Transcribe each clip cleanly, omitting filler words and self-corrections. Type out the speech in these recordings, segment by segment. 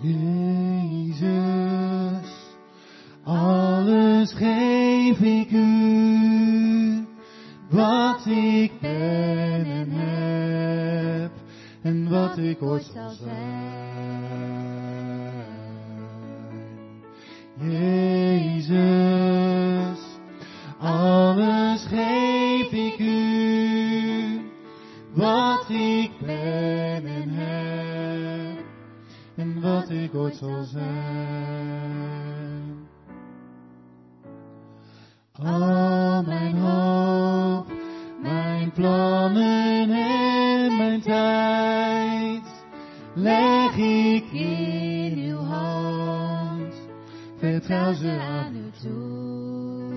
Jezus, alles geef ik u, wat ik ben en heb, en wat ik ooit zal zijn. Jezus, alles geef ik u, wat ik ben en heb, en wat ik ooit zal zijn. Al mijn hoop, mijn plannen en mijn tijd, leg ik in uw hand, vertrouw ze aan u toe.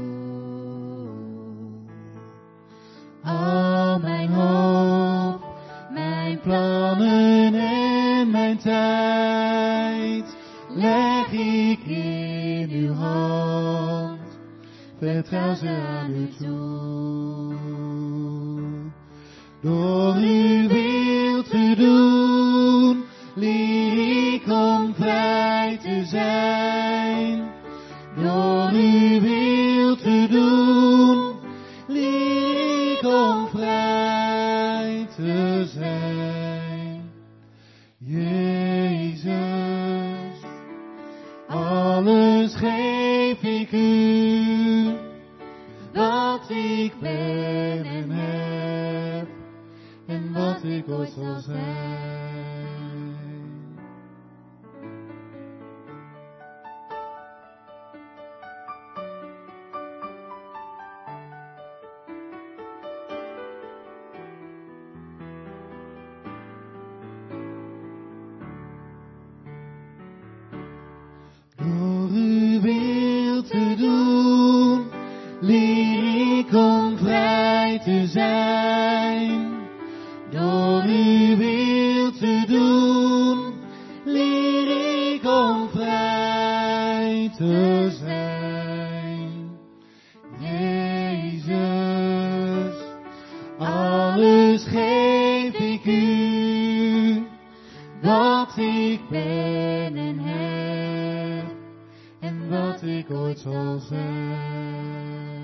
Al mijn hoop, mijn plannen en mijn tijd, leg ik in uw hand, vertrouw ze aan u toe. Door uw wil te doen, leer ik om vrij te zijn. Door uw wil te doen, leer ik om vrij te zijn. Jezus, alles geef ik u, wat ik ben en heb, en wat ik ooit zal zijn. Door uw wil te doen, leer ik om vrij te zijn. Door uw wil te doen, leer ik om vrij te zijn. Jezus, alles geef ik u, wat ik ben en heb, en wat ik ooit zal zijn.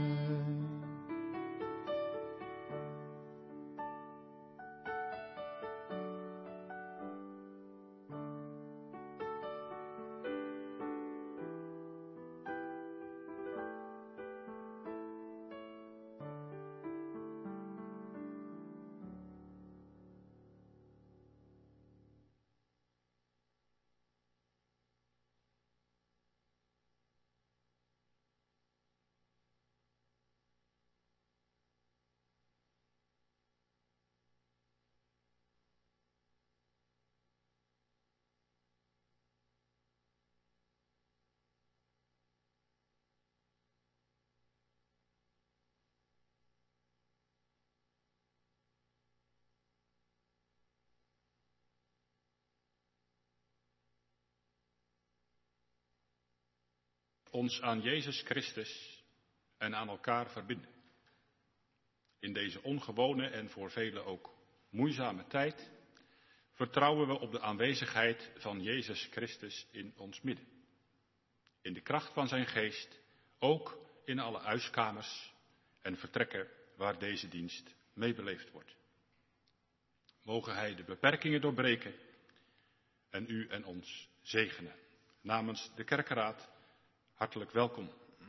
Ons aan Jezus Christus en aan elkaar verbinden. In deze ongewone en voor velen ook moeizame tijd vertrouwen we op de aanwezigheid van Jezus Christus in ons midden. In de kracht van zijn geest, ook in alle huiskamers en vertrekken waar deze dienst meebeleefd wordt. Mogen hij de beperkingen doorbreken en u en ons zegenen. Namens de kerkenraad hartelijk welkom.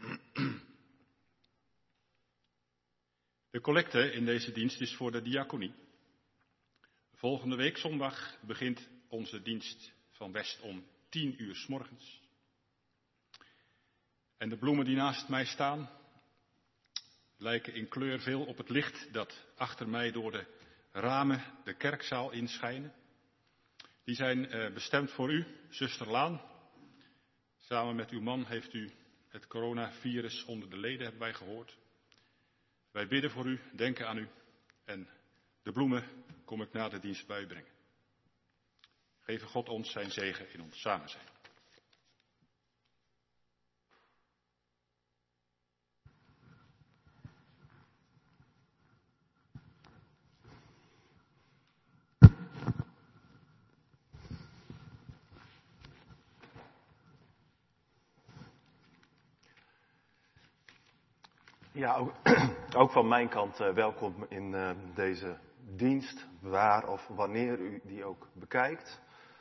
De collecte in deze dienst is voor de diaconie. Volgende week zondag begint onze dienst van West om 10 uur 's morgens. En de bloemen die naast mij staan lijken in kleur veel op het licht dat achter mij door de ramen de kerkzaal inschijnen. Die zijn bestemd voor u, zuster Laan. Samen met uw man heeft u het coronavirus onder de leden, hebben wij gehoord. Wij bidden voor u, denken aan u en de bloemen kom ik na de dienst bij u brengen. Geven God ons zijn zegen in ons samen zijn. Ja, ook van mijn kant welkom in deze dienst, waar of wanneer u die ook bekijkt.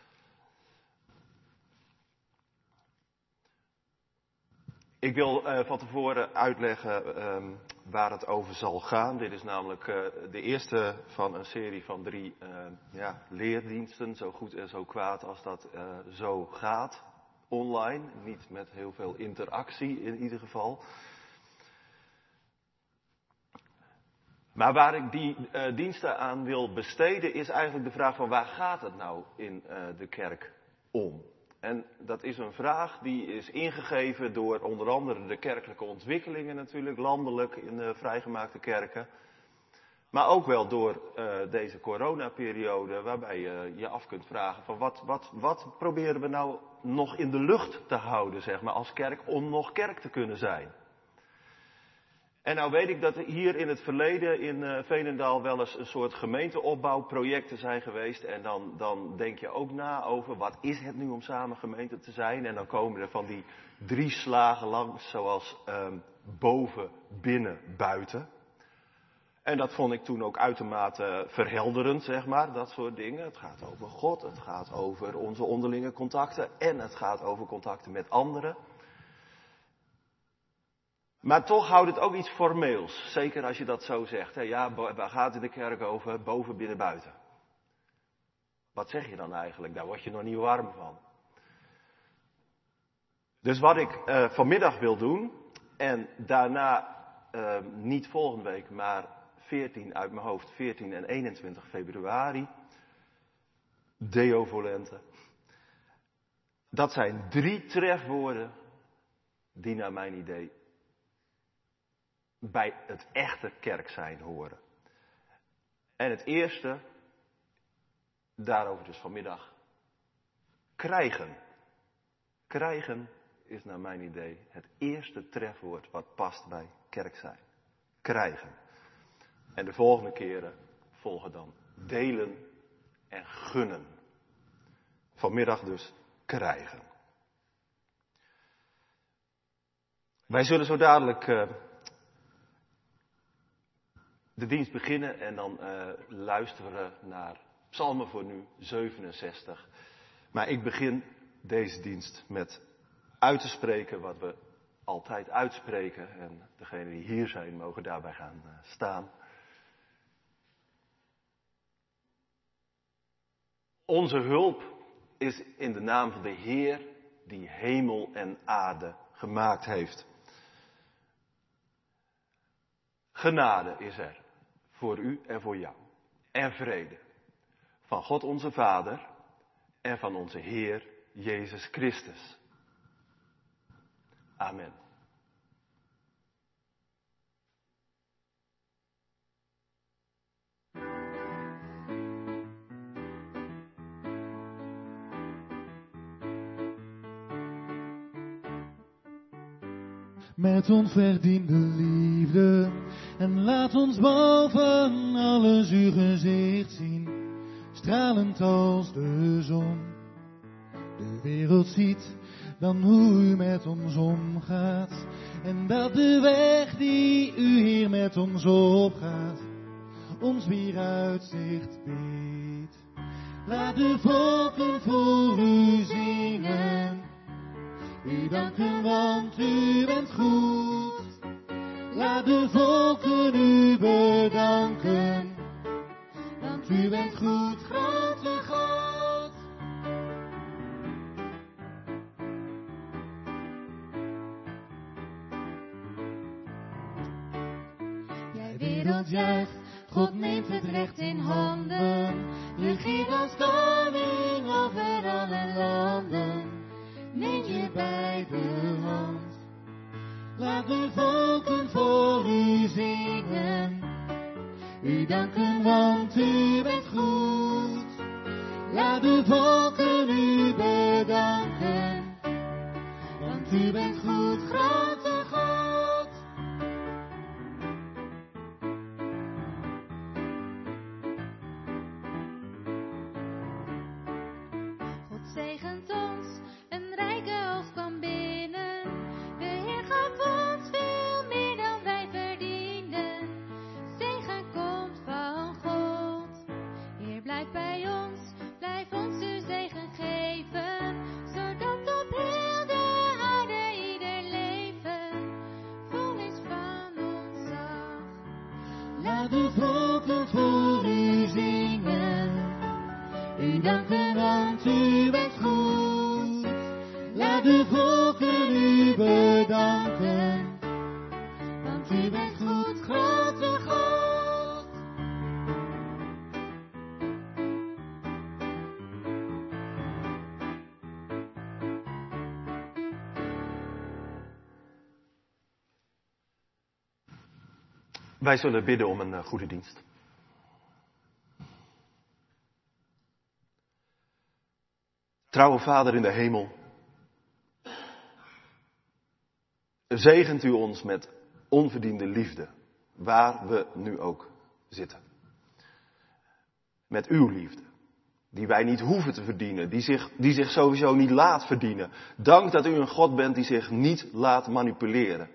Ik wil van tevoren uitleggen waar het over zal gaan. Dit is namelijk de eerste van een serie van 3 leerdiensten, zo goed en zo kwaad als dat zo gaat, online. Niet met heel veel interactie in ieder geval. Maar waar ik die diensten aan wil besteden is eigenlijk de vraag van waar gaat het nou in de kerk om? En dat is een vraag die is ingegeven door onder andere de kerkelijke ontwikkelingen natuurlijk, landelijk in de vrijgemaakte kerken. Maar ook wel door deze coronaperiode waarbij je je af kunt vragen van wat proberen we nou nog in de lucht te houden, zeg maar, als kerk om nog kerk te kunnen zijn. En nou weet ik dat er hier in het verleden in Veenendaal wel eens een soort gemeenteopbouwprojecten zijn geweest. En dan denk je ook na over wat is het nu om samen gemeente te zijn. En dan komen er van die 3 slagen langs zoals boven, binnen, buiten. En dat vond ik toen ook uitermate verhelderend, zeg maar, dat soort dingen. Het gaat over God, het gaat over onze onderlinge contacten en het gaat over contacten met anderen. Maar toch houdt het ook iets formeels, zeker als je dat zo zegt. Hè? Ja, waar gaat het in de kerk over? Boven, binnen, buiten. Wat zeg je dan eigenlijk? Daar word je nog niet warm van. Dus wat ik vanmiddag wil doen, en daarna niet volgende week, maar 14 uit mijn hoofd, 14 en 21 februari, Deo volente. Dat zijn 3 trefwoorden die naar mijn idee bij het echte kerk zijn horen. En het eerste, daarover dus vanmiddag, krijgen. Krijgen is naar mijn idee het eerste trefwoord wat past bij kerk zijn. Krijgen. En de volgende keren volgen dan delen en gunnen. Vanmiddag dus krijgen. Wij zullen zo dadelijk de dienst beginnen en dan luisteren naar Psalmen voor nu 67. Maar ik begin deze dienst met uit te spreken wat we altijd uitspreken. En degenen die hier zijn mogen daarbij gaan staan. Onze hulp is in de naam van de Heer die hemel en aarde gemaakt heeft. Genade is er voor u en voor jou. En vrede van God onze Vader en van onze Heer Jezus Christus. Amen. Met onverdiende liefde en laat ons boven alles uw gezicht zien, stralend als de zon. De wereld ziet dan hoe u met ons omgaat en dat de weg die u hier met ons opgaat ons weer uitzicht biedt. Laat de volken voor u zingen, u danken want u bent goed. Laat de volken u bedanken, want u bent goed, grote God. Jij wereld juicht, God neemt het recht in handen. Regeert als koning over alle landen. Neem je bij de hand. Laat de volken voor u zingen. U danken want u bent goed. Laat de volken u bedanken. Want u bent goed, grote God. God zegent ons, een rijke oogst kwam binnen. De Heer gaf ons veel meer dan wij verdienen. Laat de volken voor u zingen. U danken, want u bent goed. Laat de volken u bedanken. Want u bent goed, grote God. Wij zullen bidden om een goede dienst. Trouwe Vader in de hemel, zegent u ons met onverdiende liefde, waar we nu ook zitten. Met uw liefde, die wij niet hoeven te verdienen, die zich sowieso niet laat verdienen. Dank dat u een God bent die zich niet laat manipuleren.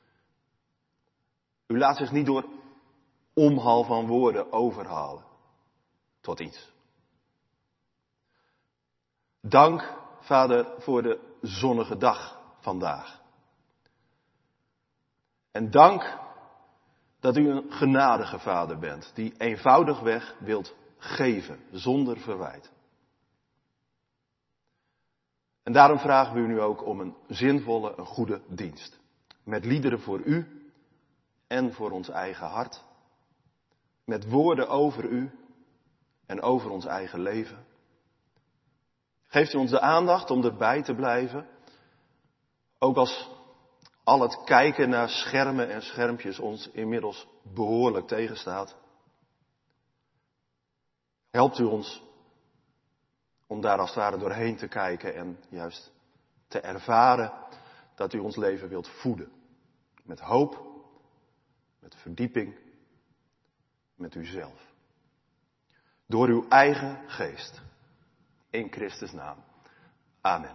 U laat zich niet door omhaal van woorden overhalen tot iets. Dank, Vader, voor de zonnige dag vandaag. En dank dat u een genadige Vader bent, die eenvoudigweg wilt geven, zonder verwijt. En daarom vragen we u nu ook om een zinvolle, een goede dienst. Met liederen voor u en voor ons eigen hart. Met woorden over u en over ons eigen leven. Geeft u ons de aandacht om erbij te blijven. Ook als al het kijken naar schermen en schermpjes ons inmiddels behoorlijk tegenstaat. Helpt u ons om daar als het ware doorheen te kijken en juist te ervaren dat u ons leven wilt voeden. Met hoop, met verdieping, met uzelf. Door uw eigen geest. In Christus' naam. Amen.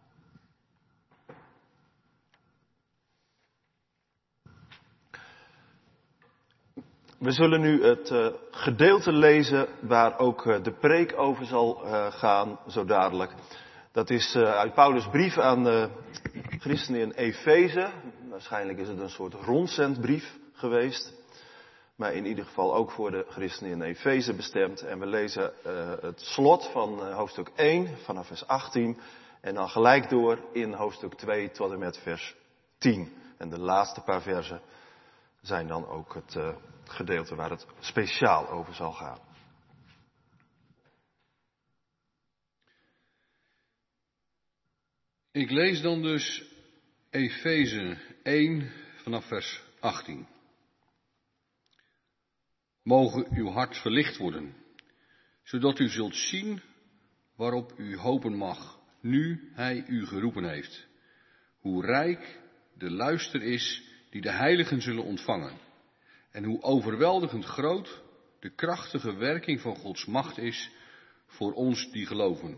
We zullen nu het gedeelte lezen waar ook de preek over zal gaan, zo dadelijk. Dat is uit Paulus' brief aan de christenen in Efeze. Waarschijnlijk is het een soort rondzendbrief geweest. Maar in ieder geval ook voor de christenen in Efeze bestemd. En we lezen het slot van hoofdstuk 1 vanaf vers 18. En dan gelijk door in hoofdstuk 2 tot en met vers 10. En de laatste paar versen zijn dan ook het gedeelte waar het speciaal over zal gaan. Ik lees dan dus Efeze 1 vanaf vers 18. Mogen uw hart verlicht worden, zodat u zult zien waarop u hopen mag, nu hij u geroepen heeft. Hoe rijk de luister is die de heiligen zullen ontvangen. En hoe overweldigend groot de krachtige werking van Gods macht is voor ons die geloven.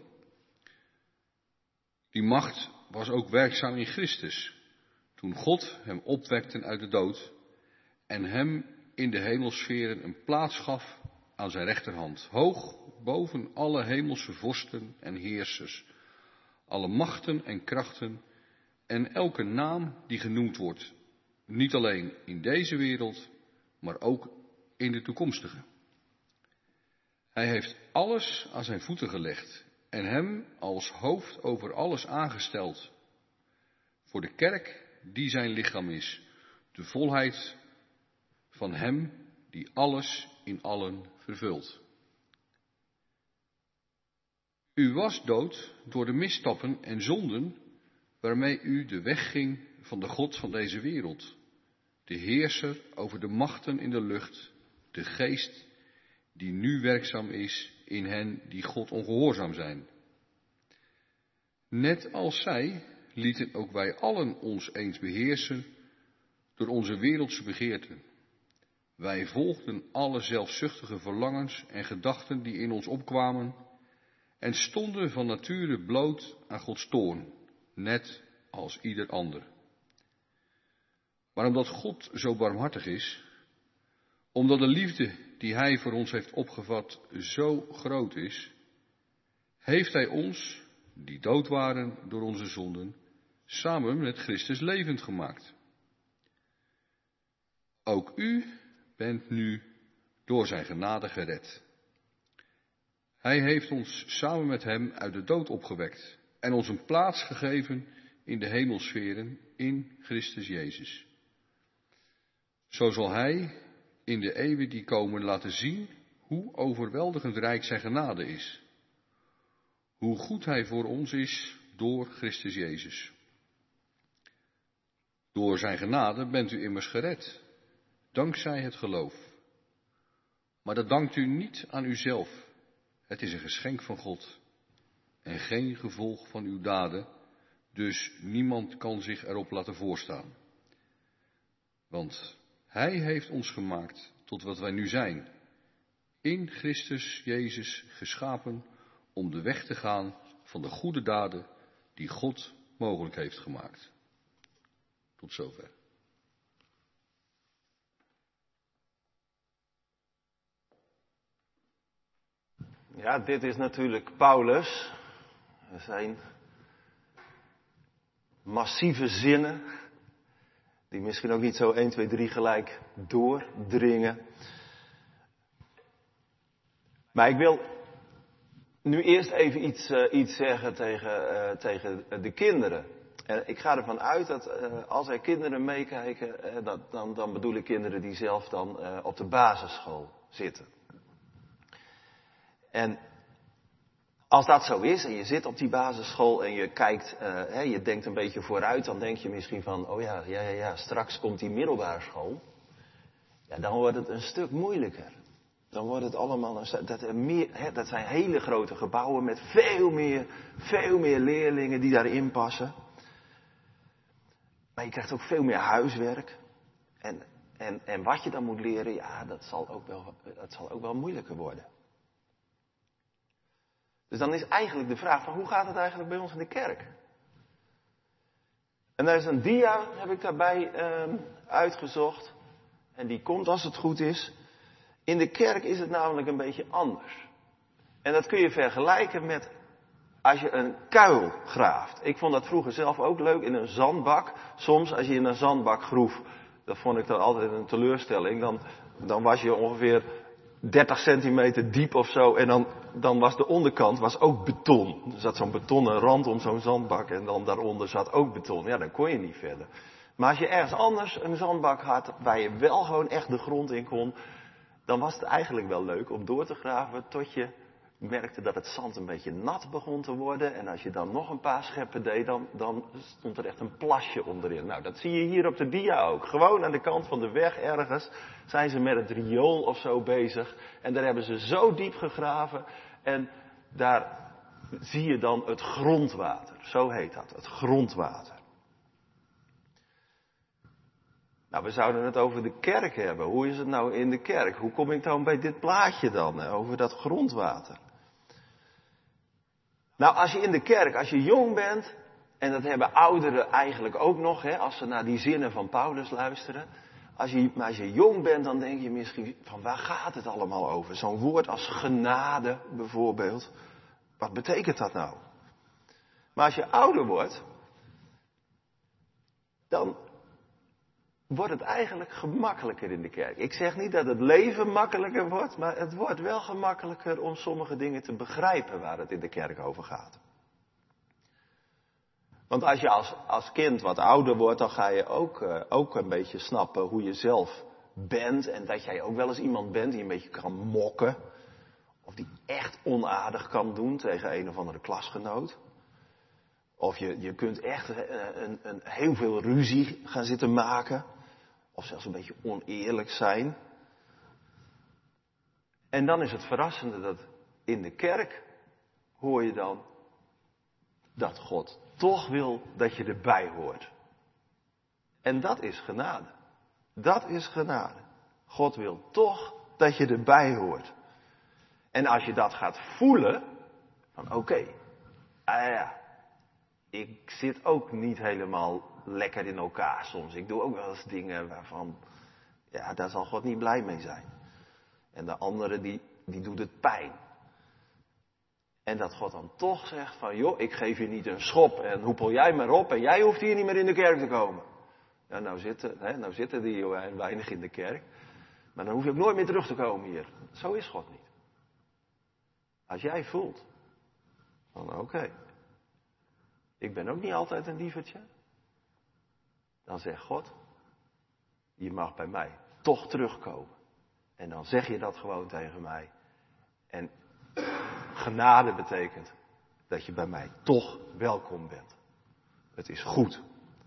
Die macht was ook werkzaam in Christus, toen God hem opwekte uit de dood en hem in de hemelsferen een plaats gaf aan zijn rechterhand, hoog boven alle hemelse vorsten en heersers, alle machten en krachten en elke naam die genoemd wordt, niet alleen in deze wereld, maar ook in de toekomstige. Hij heeft alles aan zijn voeten gelegd en hem als hoofd over alles aangesteld, voor de kerk die zijn lichaam is, de volheid van hem die alles in allen vervult. U was dood door de misstappen en zonden waarmee u de weg ging van de God van deze wereld, de heerser over de machten in de lucht, de geest die nu werkzaam is in hen die God ongehoorzaam zijn. Net als zij lieten ook wij allen ons eens beheersen door onze wereldse begeerten. Wij volgden alle zelfzuchtige verlangens en gedachten die in ons opkwamen en stonden van nature bloot aan Gods toorn, net als ieder ander. Maar omdat God zo barmhartig is, omdat de liefde die Hij voor ons heeft opgevat zo groot is, heeft Hij ons, die dood waren door onze zonden, samen met Christus levend gemaakt. Ook u bent nu door zijn genade gered. Hij heeft ons samen met hem uit de dood opgewekt en ons een plaats gegeven in de hemelsferen in Christus Jezus. Zo zal hij in de eeuwen die komen laten zien hoe overweldigend rijk zijn genade is. Hoe goed hij voor ons is door Christus Jezus. Door zijn genade bent u immers gered, dankzij het geloof. Maar dat dankt u niet aan uzelf. Het is een geschenk van God en geen gevolg van uw daden, dus niemand kan zich erop laten voorstaan. Want hij heeft ons gemaakt tot wat wij nu zijn, in Christus Jezus geschapen om de weg te gaan van de goede daden die God mogelijk heeft gemaakt. Tot zover. Ja, dit is natuurlijk Paulus. Er zijn massieve zinnen, die misschien ook niet zo 1, 2, 3 gelijk doordringen. Maar ik wil nu eerst even iets zeggen tegen de kinderen. En ik ga ervan uit dat als er kinderen meekijken, dan bedoel ik kinderen die zelf dan op de basisschool zitten. En als dat zo is en je zit op die basisschool en je kijkt, je denkt een beetje vooruit, dan denk je misschien van, oh ja, straks komt die middelbare school. Ja, dan wordt het een stuk moeilijker. Dan wordt het allemaal, dat zijn hele grote gebouwen met veel meer leerlingen die daarin passen. Maar je krijgt ook veel meer huiswerk. En wat je dan moet leren, ja, dat zal ook wel moeilijker worden. Dus dan is eigenlijk de vraag van hoe gaat het eigenlijk bij ons in de kerk? En daar is een dia, heb ik daarbij uitgezocht. En die komt als het goed is. In de kerk is het namelijk een beetje anders. En dat kun je vergelijken met als je een kuil graaft. Ik vond dat vroeger zelf ook leuk in een zandbak. Soms als je in een zandbak groef, dat vond ik dan altijd een teleurstelling. Dan was je ongeveer 30 centimeter diep of zo. En dan was de onderkant ook beton. Er zat zo'n betonnen rand om zo'n zandbak. En dan daaronder zat ook beton. Ja, dan kon je niet verder. Maar als je ergens anders een zandbak had, waar je wel gewoon echt de grond in kon, dan was het eigenlijk wel leuk om door te graven tot je merkte dat het zand een beetje nat begon te worden. En als je dan nog een paar scheppen deed, dan stond er echt een plasje onderin. Nou, dat zie je hier op de dia ook. Gewoon aan de kant van de weg ergens zijn ze met het riool of zo bezig. En daar hebben ze zo diep gegraven. En daar zie je dan het grondwater. Zo heet dat, het grondwater. Nou, we zouden het over de kerk hebben. Hoe is het nou in de kerk? Hoe kom ik dan bij dit plaatje dan, over dat grondwater? Nou, als je in de kerk, als je jong bent, en dat hebben ouderen eigenlijk ook nog, als ze naar die zinnen van Paulus luisteren. Maar als je jong bent, dan denk je misschien van waar gaat het allemaal over? Zo'n woord als genade bijvoorbeeld. Wat betekent dat nou? Maar als je ouder wordt, dan wordt het eigenlijk gemakkelijker in de kerk. Ik zeg niet dat het leven makkelijker wordt, maar het wordt wel gemakkelijker om sommige dingen te begrijpen waar het in de kerk over gaat. Want als je als kind wat ouder wordt, dan ga je ook een beetje snappen hoe je zelf bent. En dat jij ook wel eens iemand bent die een beetje kan mokken. Of die echt onaardig kan doen tegen een of andere klasgenoot. Of je kunt echt een heel veel ruzie gaan zitten maken. Of zelfs een beetje oneerlijk zijn. En dan is het verrassende dat in de kerk hoor je dan dat God toch wil dat je erbij hoort. En dat is genade. Dat is genade. God wil toch dat je erbij hoort. En als je dat gaat voelen, van oké, ik zit ook niet helemaal lekker in elkaar soms. Ik doe ook wel eens dingen waarvan, daar zal God niet blij mee zijn. En de andere die doet het pijn. En dat God dan toch zegt van, joh, ik geef je niet een schop en hoepel jij maar op en jij hoeft hier niet meer in de kerk te komen. Ja, nou zitten die weinig in de kerk. Maar dan hoef je ook nooit meer terug te komen hier. Zo is God niet. Als jij voelt, van oké, ik ben ook niet altijd een lievertje. Dan zegt God, je mag bij mij toch terugkomen. En dan zeg je dat gewoon tegen mij. En genade betekent dat je bij mij toch welkom bent. Het is goed.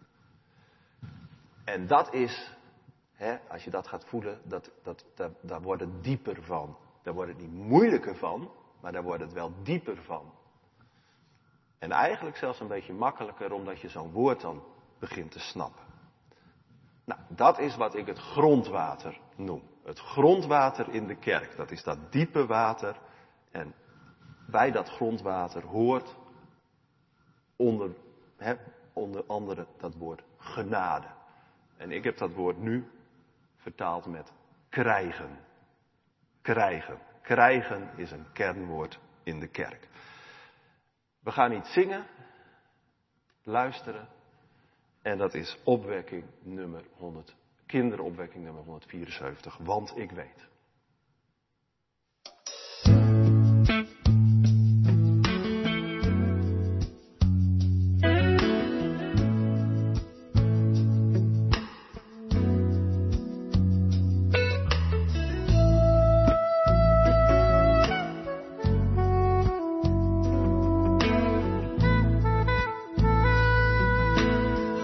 En dat is, als je dat gaat voelen, daar wordt het dieper van. Daar wordt het niet moeilijker van, maar daar wordt het wel dieper van. En eigenlijk zelfs een beetje makkelijker, omdat je zo'n woord dan begint te snappen. Nou, dat is wat ik het grondwater noem. Het grondwater in de kerk, dat is dat diepe water. En bij dat grondwater hoort onder andere dat woord genade. En ik heb dat woord nu vertaald met krijgen. Krijgen. Krijgen is een kernwoord in de kerk. We gaan iets zingen, luisteren. En dat is opwekking nummer 100. Kinderopwekking nummer 174. Want ik weet.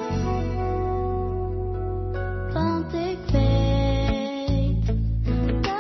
Want ik weet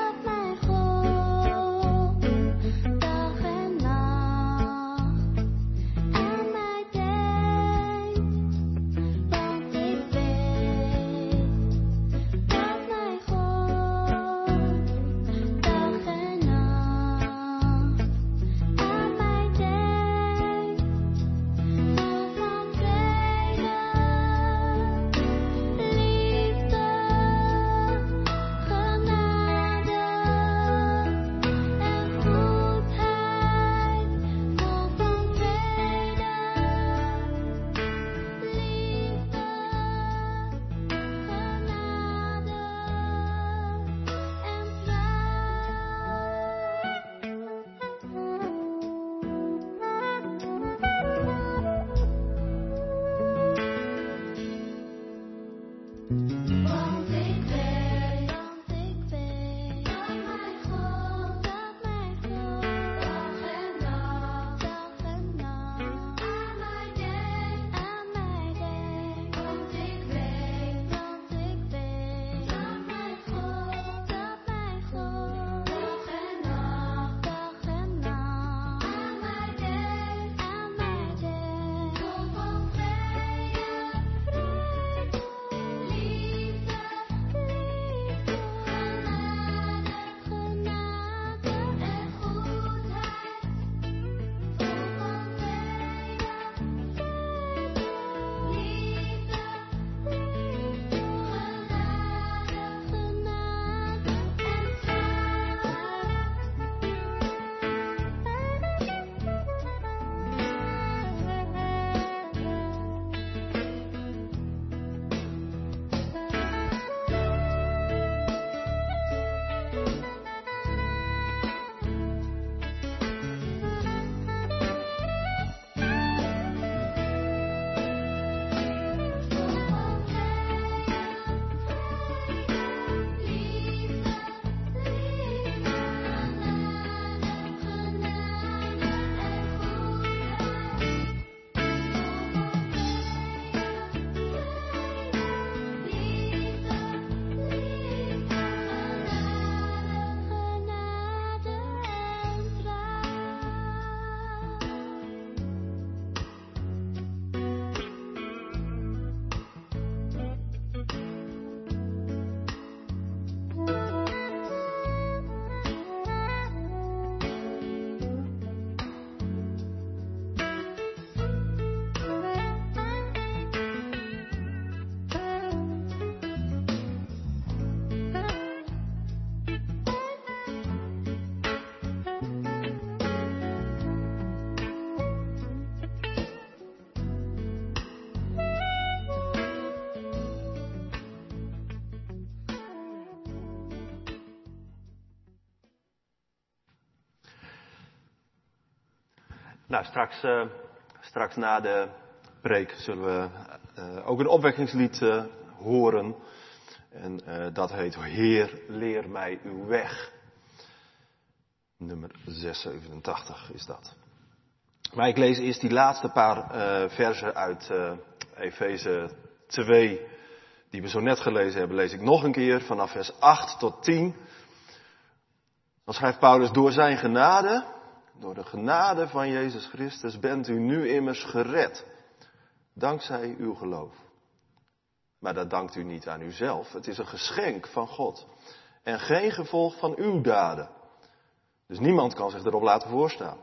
Nou, straks na de preek zullen we ook een opwekkingslied horen. En dat heet Heer, leer mij uw weg. Nummer 687 is dat. Maar ik lees eerst die laatste paar versen uit Efeze 2, die we zo net gelezen hebben, lees ik nog een keer vanaf vers 8 tot 10. Dan schrijft Paulus, door zijn genade, door de genade van Jezus Christus, bent u nu immers gered, dankzij uw geloof. Maar dat dankt u niet aan uzelf, het is een geschenk van God en geen gevolg van uw daden. Dus niemand kan zich erop laten voorstaan.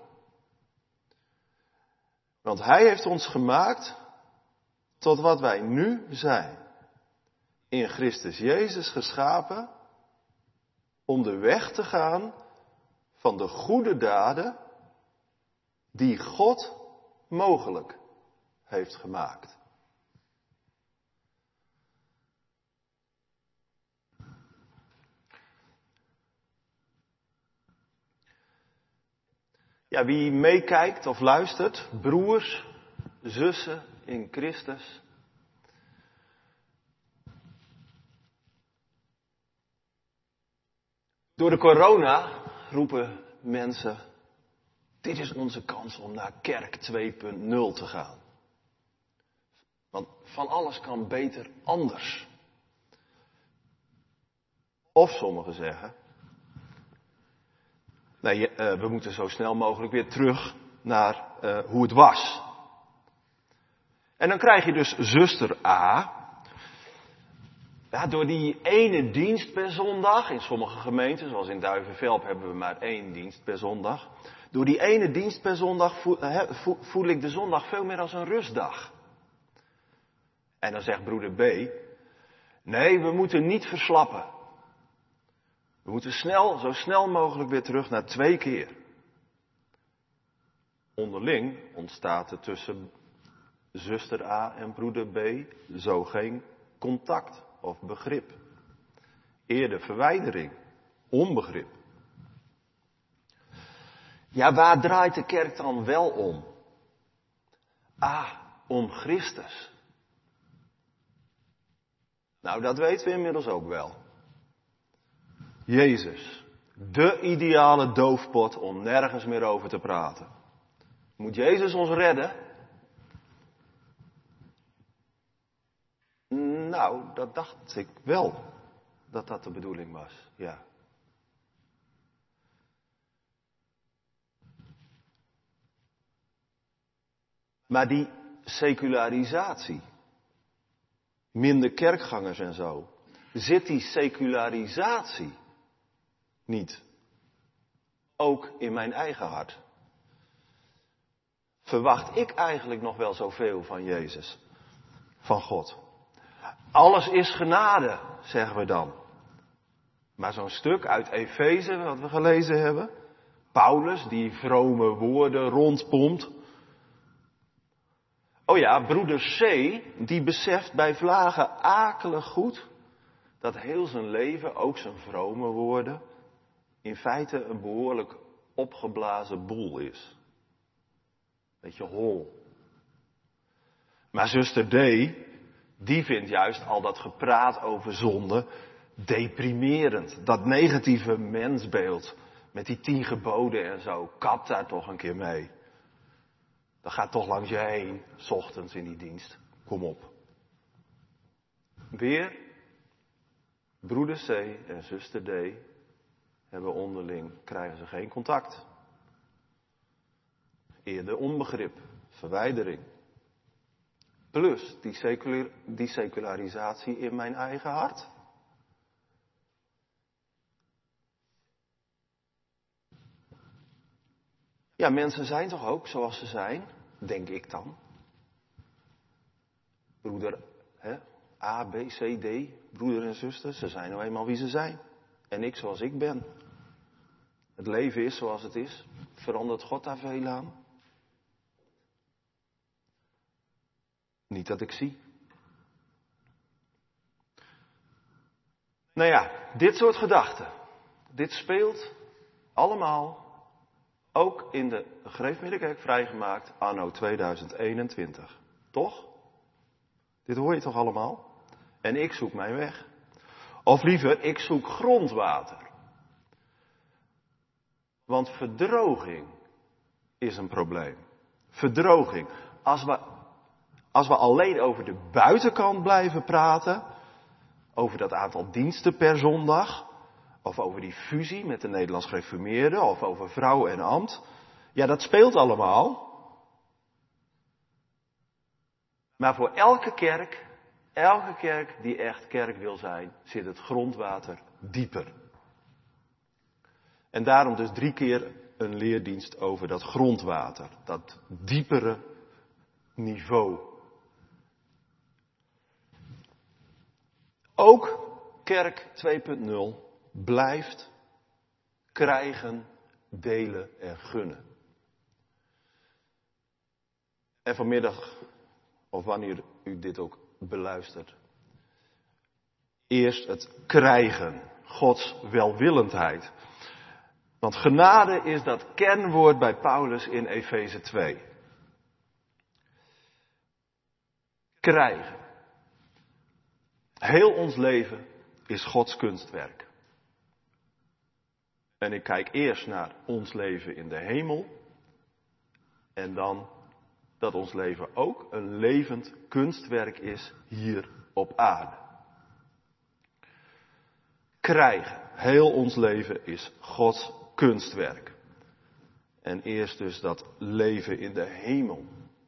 Want hij heeft ons gemaakt tot wat wij nu zijn. In Christus Jezus geschapen om de weg te gaan van de goede daden die God mogelijk heeft gemaakt. Ja, wie meekijkt of luistert, broers, zussen in Christus. Door de corona roepen mensen, dit is onze kans om naar kerk 2.0 te gaan. Want van alles kan beter anders. Of sommigen zeggen, nee, we moeten zo snel mogelijk weer terug naar hoe het was. En dan krijg je dus zuster A. Ja, door die ene dienst per zondag, in sommige gemeenten, zoals in Duivenvelp hebben we maar 1 dienst per zondag. Door die ene dienst per zondag voel ik de zondag veel meer als een rustdag. En dan zegt broeder B, nee, we moeten niet verslappen. We moeten zo snel mogelijk weer terug naar 2 keer. Onderling ontstaat er tussen zuster A en broeder B zo geen contact of begrip. Eerder verwijdering, onbegrip. Ja, waar draait de kerk dan wel om? Om Christus. Nou, dat weten we inmiddels ook wel. Jezus, de ideale doofpot om nergens meer over te praten. Moet Jezus ons redden? Nou, dat dacht ik wel, dat dat de bedoeling was, ja. Maar die secularisatie, minder kerkgangers en zo, zit die secularisatie niet ook in mijn eigen hart? Verwacht ik eigenlijk nog wel zoveel van Jezus, van God? Alles is genade, zeggen we dan. Maar zo'n stuk uit Efeze, wat we gelezen hebben, Paulus die vrome woorden rondpompt. Oh ja, broeder C, die beseft bij vlagen akelig goed dat heel zijn leven, ook zijn vrome woorden, in feite een behoorlijk opgeblazen boel is. Beetje hol. Maar zuster D, die vindt juist al dat gepraat over zonde deprimerend. Dat negatieve mensbeeld met die 10 geboden en zo, kap daar toch een keer mee. Dat gaat toch langs je heen, 's ochtends in die dienst. Kom op. Weer, broeder C en zuster D hebben onderling, krijgen ze geen contact. Eerder onbegrip, verwijdering. Plus die secularisatie in mijn eigen hart. Ja, mensen zijn toch ook zoals ze zijn, denk ik dan. Broeder A, B, C, D, broeder en zuster, ze zijn nou eenmaal wie ze zijn. En ik zoals ik ben. Het leven is zoals het is. Verandert God daar veel aan? Niet dat ik zie. Nou ja, dit soort gedachten. Dit speelt allemaal Ook in de Greefmiddelkerk vrijgemaakt anno 2021. Toch? Dit hoor je toch allemaal? En ik zoek mijn weg. Of liever, ik zoek grondwater. Want verdroging is een probleem. Verdroging. Als we alleen over de buitenkant blijven praten, over dat aantal diensten per zondag, of over die fusie met de Nederlands Gereformeerden, of over vrouw en ambt, ja, dat speelt allemaal. Maar voor elke kerk die echt kerk wil zijn, zit het grondwater dieper. En daarom dus 3 keer een leerdienst over dat grondwater, dat diepere niveau. Ook kerk 2.0 blijft krijgen, delen en gunnen. En vanmiddag, of wanneer u dit ook beluistert, eerst het krijgen, Gods welwillendheid. Want genade is dat kernwoord bij Paulus in Efeze 2. Krijgen. Heel ons leven is Gods kunstwerk. En ik kijk eerst naar ons leven in de hemel. En dan dat ons leven ook een levend kunstwerk is hier op aarde. Krijgen. Heel ons leven is Gods kunstwerk. En eerst dus dat leven in de hemel.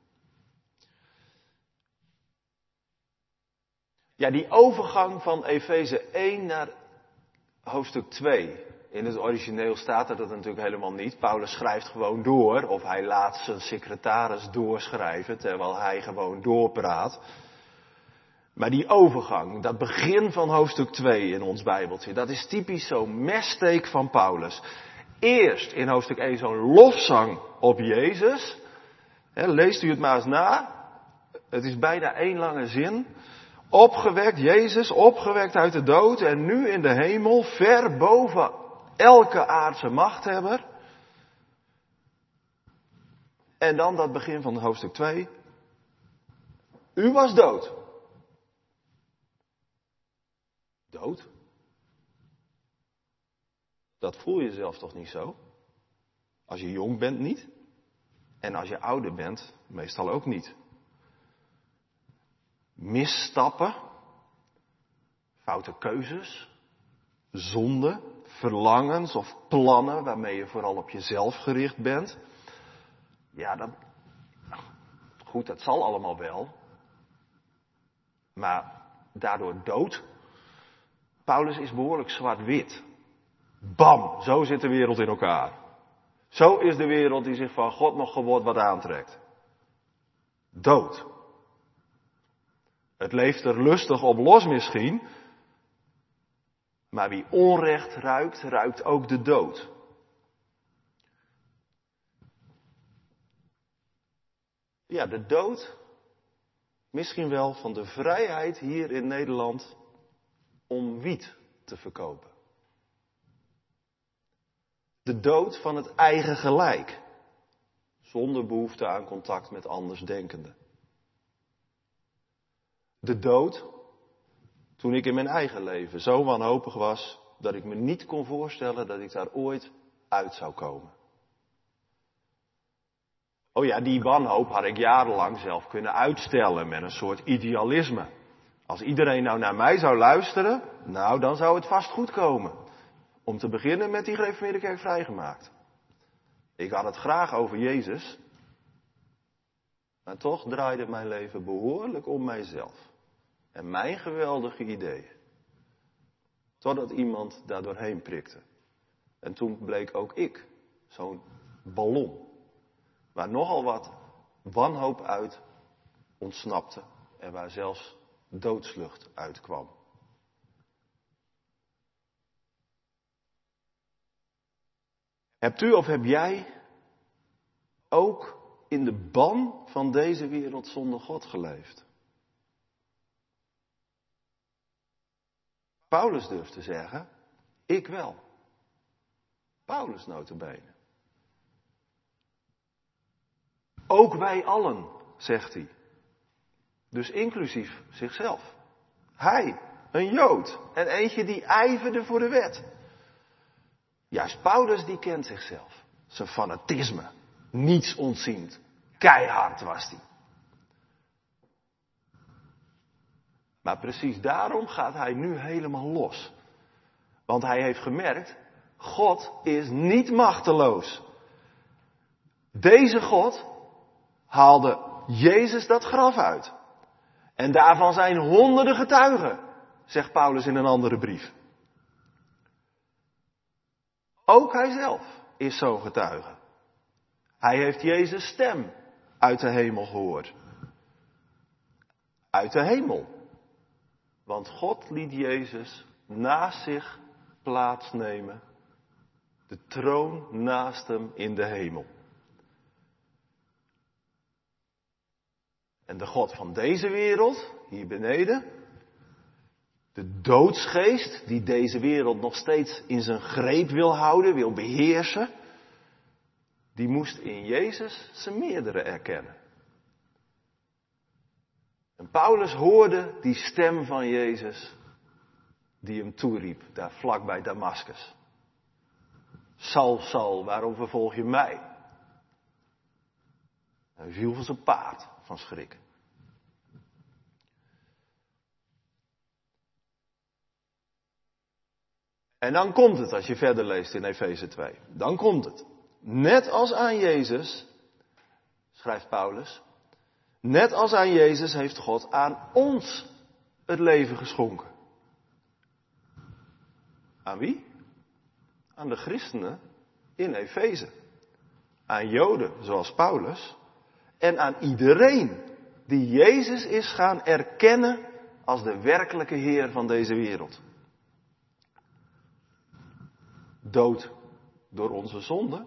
Ja, die overgang van Efeze 1 naar hoofdstuk 2. In het origineel staat er dat natuurlijk helemaal niet. Paulus schrijft gewoon door, of hij laat zijn secretaris doorschrijven, terwijl hij gewoon doorpraat. Maar die overgang, dat begin van hoofdstuk 2 in ons Bijbeltje, dat is typisch zo'n messteek van Paulus. Eerst in hoofdstuk 1 zo'n lofzang op Jezus. Leest u het maar eens na. Het is bijna 1 lange zin. Opgewekt, Jezus, opgewekt uit de dood en nu in de hemel, ver boven elke aardse machthebber. En dan dat begin van hoofdstuk 2. U was dood. Dood? Dat voel je zelf toch niet zo? Als je jong bent niet. En als je ouder bent, meestal ook niet. Misstappen, foute keuzes, zonde, verlangens of plannen waarmee je vooral op jezelf gericht bent. Ja, dat zal allemaal wel. Maar daardoor dood. Paulus is behoorlijk zwart-wit. Bam, zo zit de wereld in elkaar. Zo is de wereld die zich van God nog geword wat aantrekt. Dood. Het leeft er lustig op los misschien. Maar wie onrecht ruikt, ruikt ook de dood. Ja, de dood. Misschien wel van de vrijheid hier in Nederland om wiet te verkopen. De dood van het eigen gelijk. Zonder behoefte aan contact met andersdenkenden. De dood toen ik in mijn eigen leven zo wanhopig was dat ik me niet kon voorstellen dat ik daar ooit uit zou komen. Oh ja, die wanhoop had ik jarenlang zelf kunnen uitstellen met een soort idealisme. Als iedereen nou naar mij zou luisteren, nou dan zou het vast goed komen. Om te beginnen met die Gereformeerde vrijgemaakt. Ik had het graag over Jezus. Maar toch draaide mijn leven behoorlijk om mijzelf. En mijn geweldige ideeën. Totdat iemand daar doorheen prikte. En toen bleek ook ik zo'n ballon. Waar nogal wat wanhoop uit ontsnapte. En waar zelfs doodslucht uitkwam. Hebt u of heb jij ook in de ban van deze wereld zonder God geleefd? Paulus durft te zeggen, ik wel. Paulus nota bene. Ook wij allen, zegt hij. Dus inclusief zichzelf. Hij, een Jood. En eentje die ijverde voor de wet. Juist Paulus die kent zichzelf. Zijn fanatisme. Niets ontziend. Keihard was hij. Maar precies daarom gaat hij nu helemaal los. Want hij heeft gemerkt, God is niet machteloos. Deze God haalde Jezus dat graf uit. En daarvan zijn honderden getuigen, zegt Paulus in een andere brief. Ook hij zelf is zo'n getuige. Hij heeft Jezus' stem uit de hemel gehoord. Uit de hemel. Want God liet Jezus naast zich plaatsnemen. De troon naast hem in de hemel. En de God van deze wereld, hier beneden, de doodsgeest die deze wereld nog steeds in zijn greep wil houden, wil beheersen, die moest in Jezus zijn meerdere erkennen. En Paulus hoorde die stem van Jezus die hem toeriep, daar vlak bij Damaskus. Saul, Saul, waarom vervolg je mij? Hij viel van zijn paard van schrik. En dan komt het, als je verder leest in Efeze 2. Dan komt het. Net als aan Jezus, schrijft Paulus, net als aan Jezus heeft God aan ons het leven geschonken. Aan wie? Aan de christenen in Efeze. Aan Joden, zoals Paulus. En aan iedereen die Jezus is gaan erkennen als de werkelijke Heer van deze wereld. Dood door onze zonde.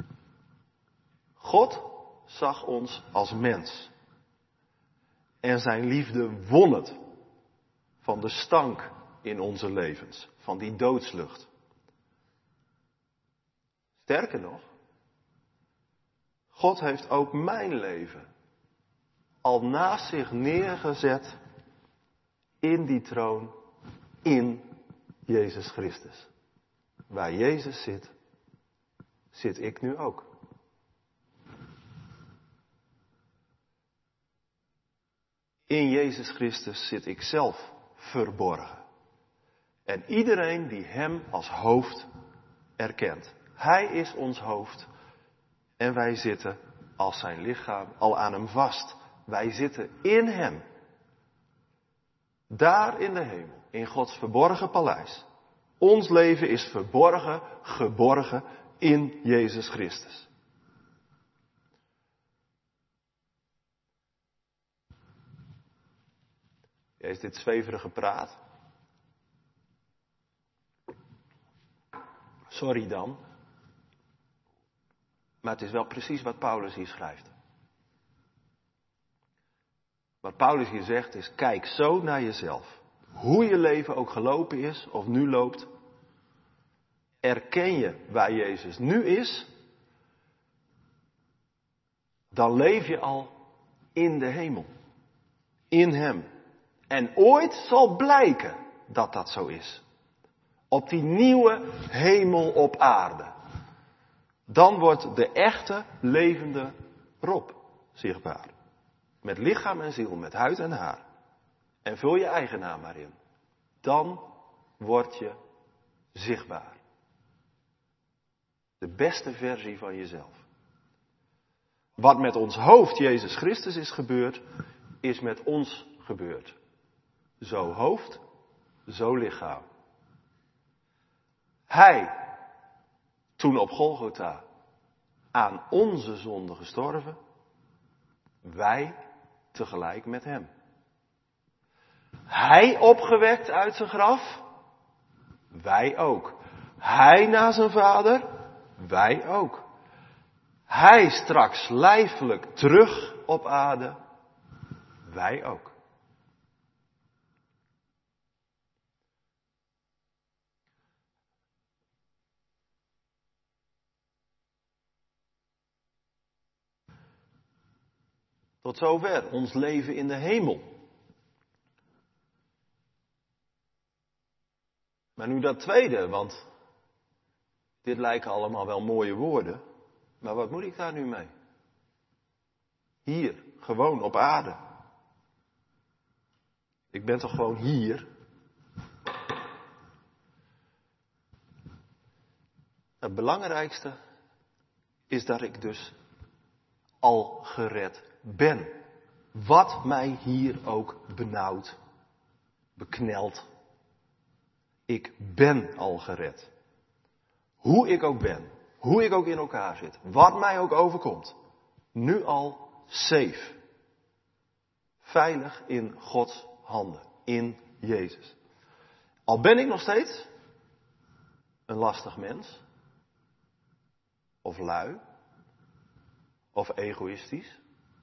God zag ons als mens. En zijn liefde won het van de stank in onze levens, van die doodslucht. Sterker nog, God heeft ook mijn leven al naast zich neergezet in die troon in Jezus Christus. Waar Jezus zit, zit ik nu ook. In Jezus Christus zit ik zelf verborgen. En iedereen die hem als hoofd erkent. Hij is ons hoofd. En wij zitten als zijn lichaam al aan hem vast. Wij zitten in hem. Daar in de hemel. In Gods verborgen paleis. Ons leven is verborgen, geborgen in Jezus Christus. Is dit zweverige praat? Sorry dan. Maar het is wel precies wat Paulus hier schrijft. Wat Paulus hier zegt is, kijk zo naar jezelf. Hoe je leven ook gelopen is of nu loopt. Erken je waar Jezus nu is. Dan leef je al in de hemel. In hem. En ooit zal blijken dat dat zo is. Op die nieuwe hemel op aarde. Dan wordt de echte levende Rob zichtbaar. Met lichaam en ziel, met huid en haar. En vul je eigen naam maar in. Dan word je zichtbaar. De beste versie van jezelf. Wat met ons hoofd, Jezus Christus, is gebeurd, is met ons gebeurd. Zo hoofd, zo lichaam. Hij, toen op Golgotha, aan onze zonde gestorven, wij tegelijk met hem. Hij opgewekt uit zijn graf, wij ook. Hij na zijn vader, wij ook. Hij straks lijfelijk terug op aarde, wij ook. Tot zover ons leven in de hemel. Maar nu dat tweede, want dit lijken allemaal wel mooie woorden. Maar wat moet ik daar nu mee? Hier, gewoon op aarde. Ik ben toch gewoon hier? Het belangrijkste is dat ik dus al gered ben. Wat mij hier ook benauwt, beknelt. Ik ben al gered. Hoe ik ook ben, hoe ik ook in elkaar zit, wat mij ook overkomt. Nu al safe. Veilig in Gods handen, in Jezus. Al ben ik nog steeds een lastig mens. Of lui. Of egoïstisch.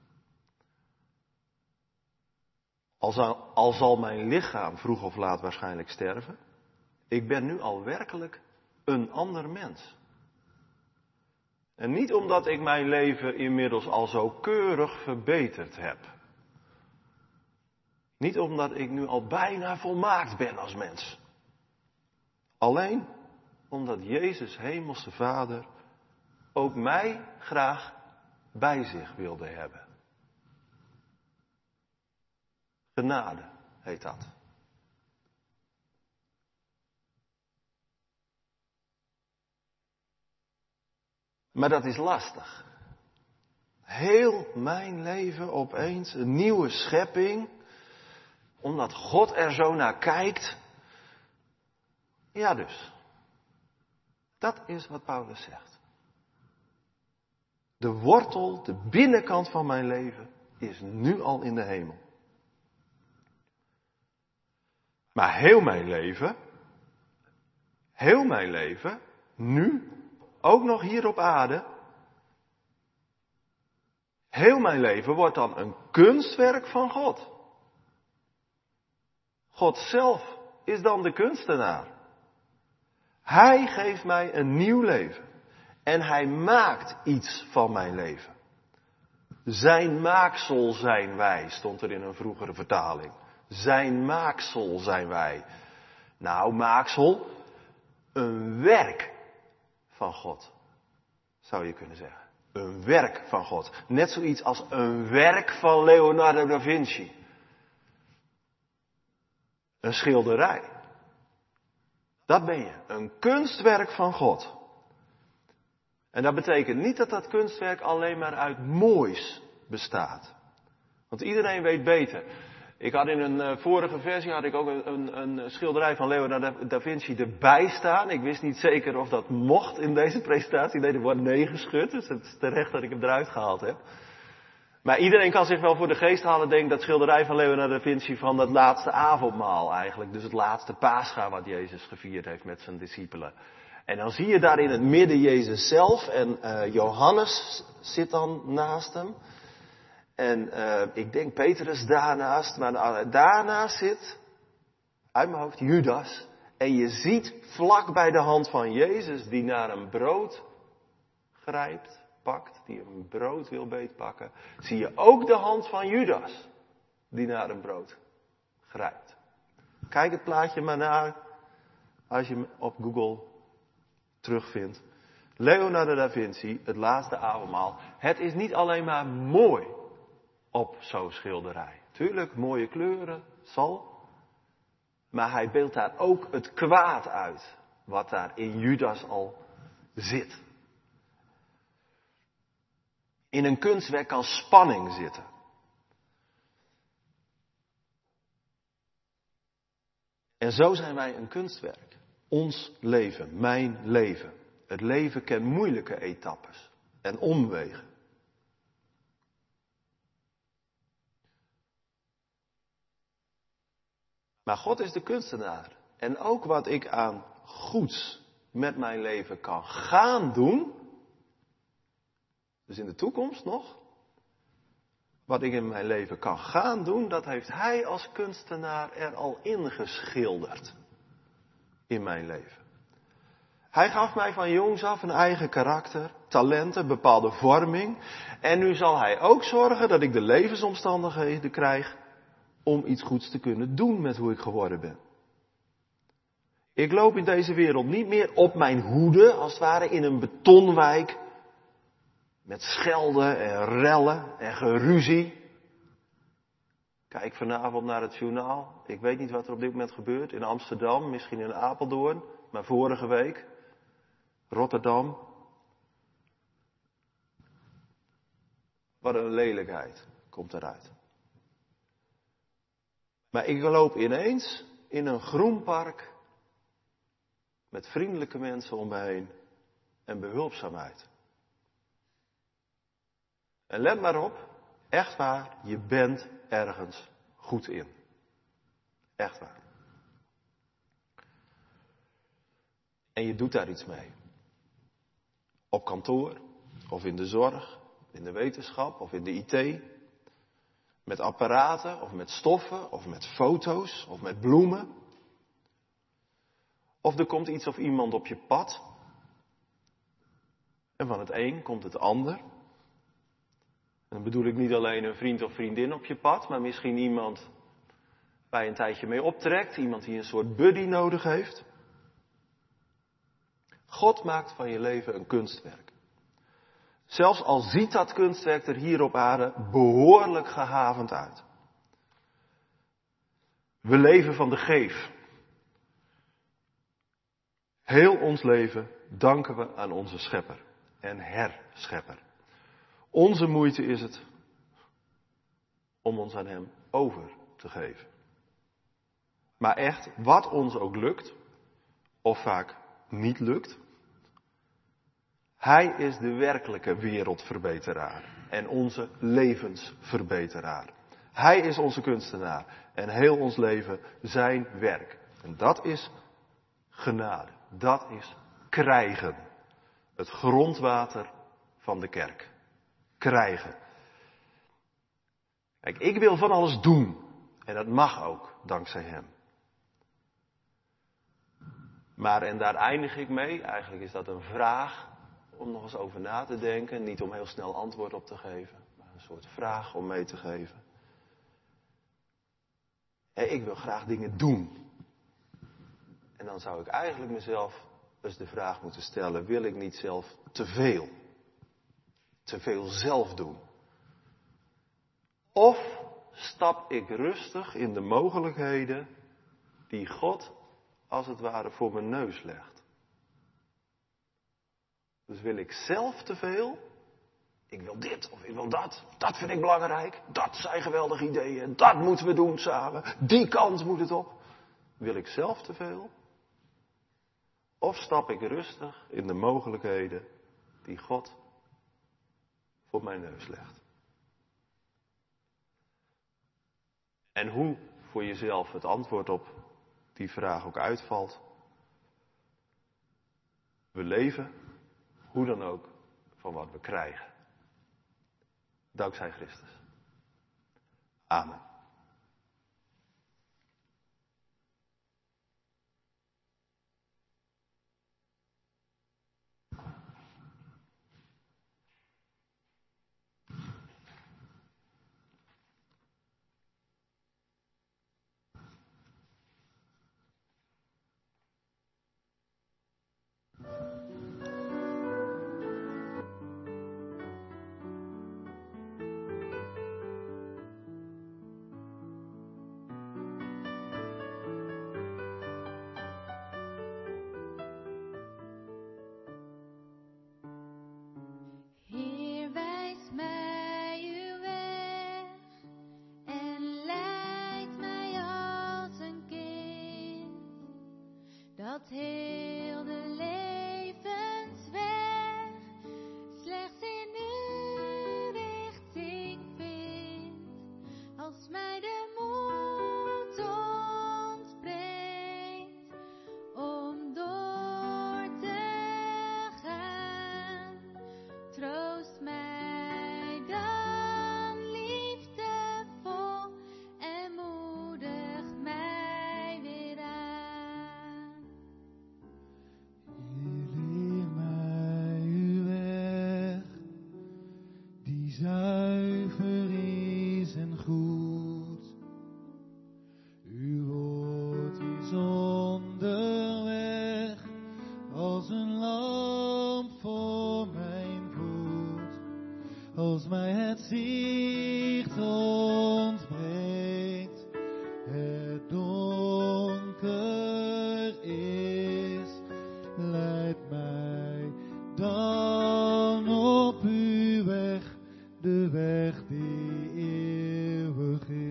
Al zal mijn lichaam vroeg of laat waarschijnlijk sterven. Ik ben nu al werkelijk een ander mens. En niet omdat ik mijn leven inmiddels al zo keurig verbeterd heb. Niet omdat ik nu al bijna volmaakt ben als mens. Alleen omdat Jezus, Hemelse Vader, ook mij graag bij zich wilde hebben. Genade heet dat. Maar dat is lastig. Heel mijn leven opeens een nieuwe schepping. Omdat God er zo naar kijkt. Ja dus. Dat is wat Paulus zegt. De wortel, de binnenkant van mijn leven is nu al in de hemel. Maar heel mijn leven, nu, ook nog hier op aarde, heel mijn leven wordt dan een kunstwerk van God. God zelf is dan de kunstenaar. Hij geeft mij een nieuw leven. En hij maakt iets van mijn leven. Zijn maaksel zijn wij, stond er in een vroegere vertaling. Zijn maaksel zijn wij. Nou, maaksel, een werk van God, zou je kunnen zeggen. Een werk van God. Net zoiets als een werk van Leonardo da Vinci. Een schilderij. Dat ben je. Een kunstwerk van God. En dat betekent niet dat dat kunstwerk alleen maar uit moois bestaat. Want iedereen weet beter. Ik had in een vorige versie ook een schilderij van Leonardo da Vinci erbij staan. Ik wist niet zeker of dat mocht in deze presentatie. Nee, er wordt nee geschud. Dus het is terecht dat ik hem eruit gehaald heb. Maar iedereen kan zich wel voor de geest halen, denk ik, dat schilderij van Leonardo da Vinci van dat laatste avondmaal eigenlijk. Dus het laatste Pascha wat Jezus gevierd heeft met zijn discipelen. En dan zie je daar in het midden Jezus zelf en Johannes zit dan naast hem. En ik denk Petrus daarnaast, maar daarnaast zit, uit mijn hoofd, Judas. En je ziet vlak bij de hand van Jezus die naar een brood grijpt, pakt, die een brood wil beetpakken. Zie je ook de hand van Judas die naar een brood grijpt. Kijk het plaatje maar naar als je hem op Google terugvindt. Leonardo da Vinci, het laatste avondmaal. Het is niet alleen maar mooi op zo'n schilderij. Tuurlijk, mooie kleuren, zal. Maar hij beeldt daar ook het kwaad uit. Wat daar in Judas al zit. In een kunstwerk kan spanning zitten. En zo zijn wij een kunstwerk. Ons leven, mijn leven. Het leven kent moeilijke etappes en omwegen. Maar God is de kunstenaar. En ook wat ik aan goeds met mijn leven kan gaan doen. Dus in de toekomst nog. Wat ik in mijn leven kan gaan doen, dat heeft Hij als kunstenaar er al ingeschilderd. In mijn leven. Hij gaf mij van jongs af een eigen karakter, talenten, bepaalde vorming. En nu zal hij ook zorgen dat ik de levensomstandigheden krijg om iets goeds te kunnen doen met hoe ik geworden ben. Ik loop in deze wereld niet meer op mijn hoede, als het ware in een betonwijk, met schelden en rellen en geruzie. Kijk vanavond naar het journaal. Ik weet niet wat er op dit moment gebeurt in Amsterdam, misschien in Apeldoorn, maar vorige week Rotterdam. Wat een lelijkheid komt eruit. Maar ik loop ineens in een groen park met vriendelijke mensen om me heen en behulpzaamheid. En let maar op, echt waar, je bent ergens goed in. Echt waar. En je doet daar iets mee. Op kantoor, of in de zorg, in de wetenschap, of in de IT. Met apparaten, of met stoffen, of met foto's, of met bloemen. Of er komt iets of iemand op je pad. En van het een komt het ander. En dan bedoel ik niet alleen een vriend of vriendin op je pad, maar misschien iemand waar je een tijdje mee optrekt. Iemand die een soort buddy nodig heeft. God maakt van je leven een kunstwerk. Zelfs al ziet dat kunstwerk er hier op aarde behoorlijk gehavend uit. We leven van de geef. Heel ons leven danken we aan onze schepper en herschepper. Onze moeite is het om ons aan hem over te geven. Maar echt, wat ons ook lukt, of vaak niet lukt, hij is de werkelijke wereldverbeteraar en onze levensverbeteraar. Hij is onze kunstenaar en heel ons leven zijn werk. En dat is genade, dat is krijgen. Het grondwater van de kerk. Krijgen. Kijk, ik wil van alles doen. En dat mag ook, dankzij hem. Maar, en daar eindig ik mee, eigenlijk is dat een vraag om nog eens over na te denken. Niet om heel snel antwoord op te geven, maar een soort vraag om mee te geven. Ik wil graag dingen doen. En dan zou ik eigenlijk mezelf eens de vraag moeten stellen, wil ik niet zelf te veel? Te veel zelf doen? Of stap ik rustig in de mogelijkheden die God als het ware voor mijn neus legt? Dus wil ik zelf te veel? Ik wil dit of ik wil dat. Dat vind ik belangrijk. Dat zijn geweldige ideeën. Dat moeten we doen samen. Die kant moet het op. Wil ik zelf te veel? Of stap ik rustig in de mogelijkheden die God voor mijn neus legt? En hoe voor jezelf het antwoord op die vraag ook uitvalt. We leven, hoe dan ook, van wat we krijgen. Dankzij Christus. Amen. Heer, wijs mij uw weg en leid mij als een kind, dat heel de levensweg slechts in uw richting vindt. Als mij de moed ontbreekt om door te gaan, troost mij dan liefdevol en moedig mij weer aan. als mij het zicht ontbreekt, het donker is, leid mij dan op uw weg, de weg die eeuwig is.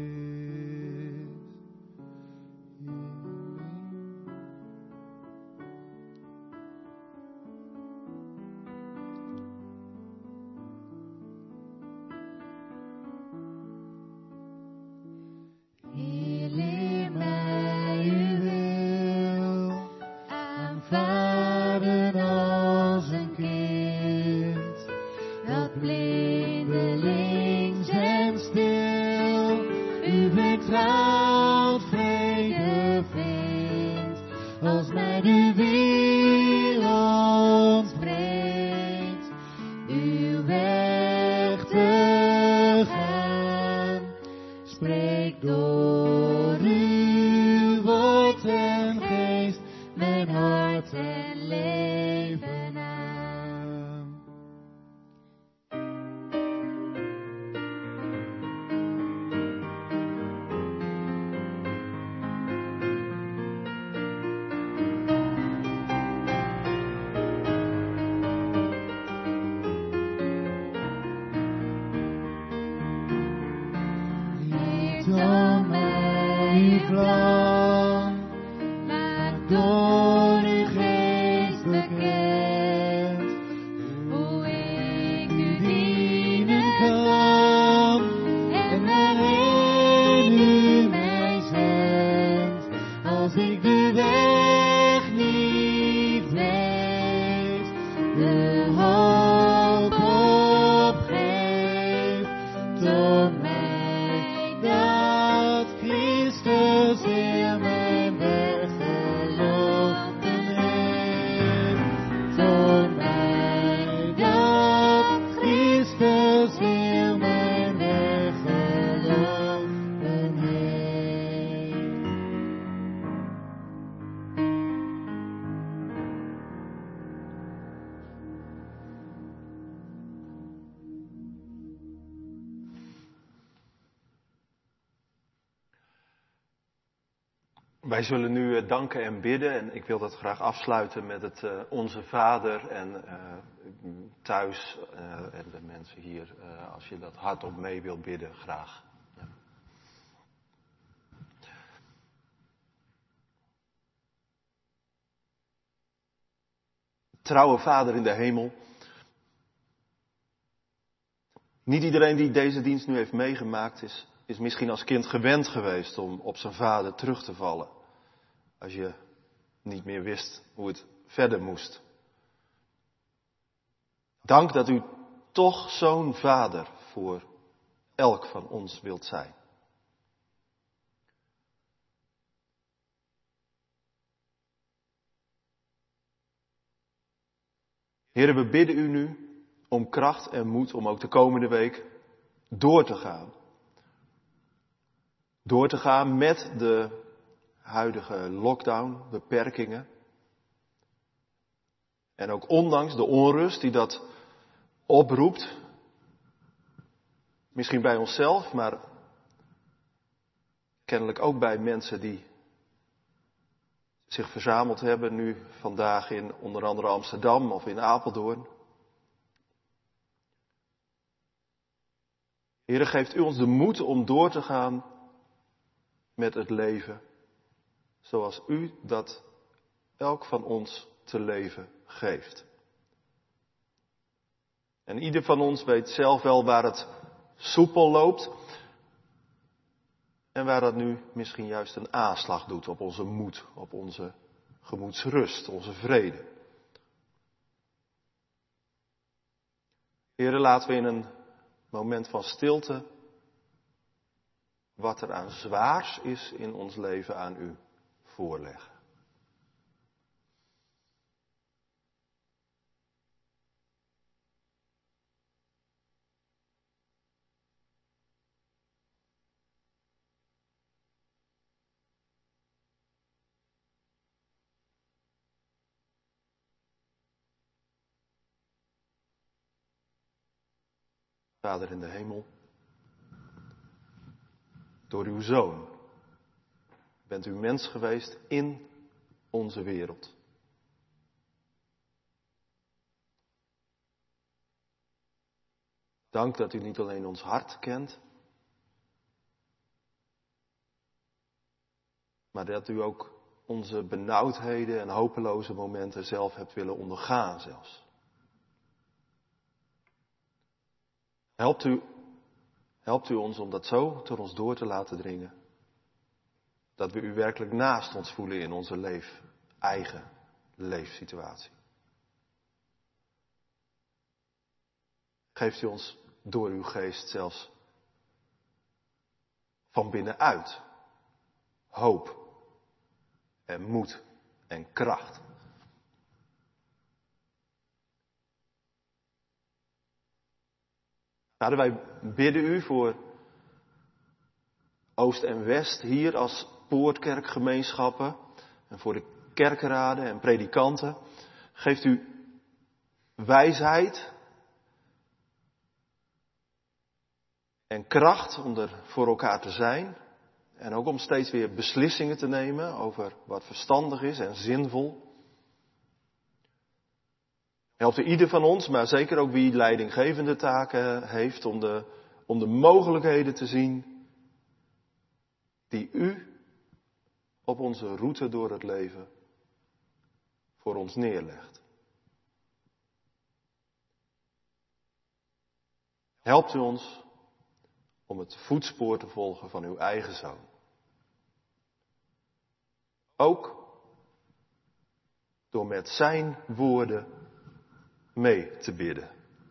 Heer, leer mij uw wil, aanvaarden als een kind, dat blindelings en stil u vertrouwd vrede vindt, als mij de wereld spreekt, uw weg te gaan. Spreek door uw woord en geest mijn hart en leven aan. Leer dan mij uw plan, maak door uw geest bekend, hoe ik u dienen kan, en waarin u mij zendt, als ik de weg niet weet, de hoop opgeef, toon mij dat Christus in mijn weg gelopen heeft. Toon mij dat Christus in mijn weg gelopen heeft. Wij zullen nu danken en bidden en ik wil dat graag afsluiten met het Onze Vader en thuis en de mensen hier, als je dat hardop mee wilt bidden, graag. Ja. Trouwe Vader in de hemel, niet iedereen die deze dienst nu heeft meegemaakt is misschien als kind gewend geweest om op zijn vader terug te vallen. Als je niet meer wist hoe het verder moest. Dank dat u toch zo'n vader voor elk van ons wilt zijn. Heren, we bidden u nu om kracht en moed om ook de komende week door te gaan. Door te gaan met de huidige lockdown, beperkingen. En ook ondanks de onrust die dat oproept. Misschien bij onszelf, maar kennelijk ook bij mensen die zich verzameld hebben nu vandaag in onder andere Amsterdam of in Apeldoorn. Heere, geeft u ons de moed om door te gaan met het leven, zoals u dat elk van ons te leven geeft. En ieder van ons weet zelf wel waar het soepel loopt en waar dat nu misschien juist een aanslag doet op onze moed, op onze gemoedsrust, onze vrede. Heere, laten we in een moment van stilte wat er aan zwaars is in ons leven aan u voorleggen. Vader in de hemel, door uw Zoon bent u mens geweest in onze wereld. Dank dat u niet alleen ons hart kent, maar dat u ook onze benauwdheden en hopeloze momenten zelf hebt willen ondergaan zelfs. Helpt u ons om dat zo tot ons door te laten dringen. Dat we u werkelijk naast ons voelen in onze eigen leefsituatie. Geeft u ons door uw geest zelfs van binnenuit hoop en moed en kracht. Vader, wij bidden u voor Oost en West hier als poortkerkgemeenschappen en voor de kerkraden en predikanten. Geeft u wijsheid en kracht om er voor elkaar te zijn. En ook om steeds weer beslissingen te nemen over wat verstandig is en zinvol. Helpt u ieder van ons, maar zeker ook wie leidinggevende taken heeft, om de mogelijkheden te zien die u op onze route door het leven voor ons neerlegt. Helpt u ons om het voetspoor te volgen van uw eigen Zoon. Ook door met zijn woorden mee te bidden.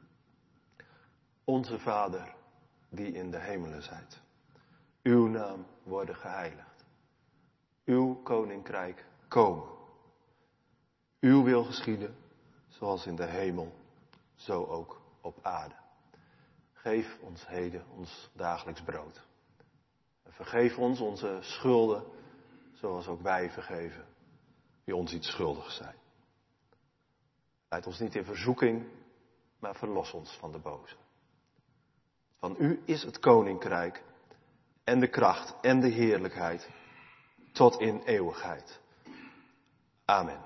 Onze Vader, die in de hemelen zijt. Uw naam worden geheiligd. Uw koninkrijk komen. Uw wil geschieden, zoals in de hemel, zo ook op aarde. Geef ons heden ons dagelijks brood. En vergeef ons onze schulden, zoals ook wij vergeven wie ons iets schuldig zijn. Leid ons niet in verzoeking, maar verlos ons van de boze. Van u is het koninkrijk en de kracht en de heerlijkheid tot in eeuwigheid. Amen.